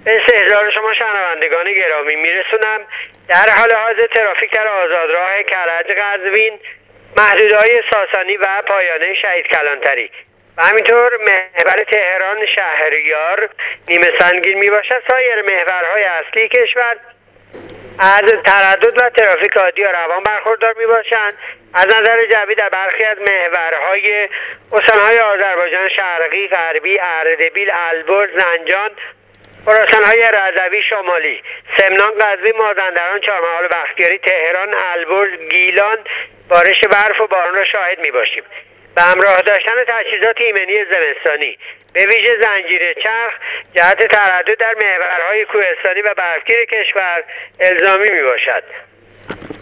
به استحضار شما شنوندگان گرامی میرسونم در حال حاضر ترافیک در آزادراه کرج قزوین، محدودهای ساسانی و پایانه شهید کلانتری و همینطور محور تهران شهریار نیمه سنگین می باشد. سایر محورهای اصلی کشور از تردد و ترافیک عادی و روان برخوردار می باشند. از نظر جوی در برخی از محورهای استانهای آذربایجان شرقی، غربی، اردبیل، البرز، زنجان، خراسان‌های رضوی شمالی، سمنان، قزوین، مازندران، چهارمحال، بختیاری، تهران، البرز، گیلان بارش برف و باران را شاهد می‌باشیم. به همراه داشتن تجهیزات ایمنی زمستانی به ویژه زنجیره چرخ جهت تردد در محورهای کوهستانی و برفگیر کشور الزامی می‌باشد.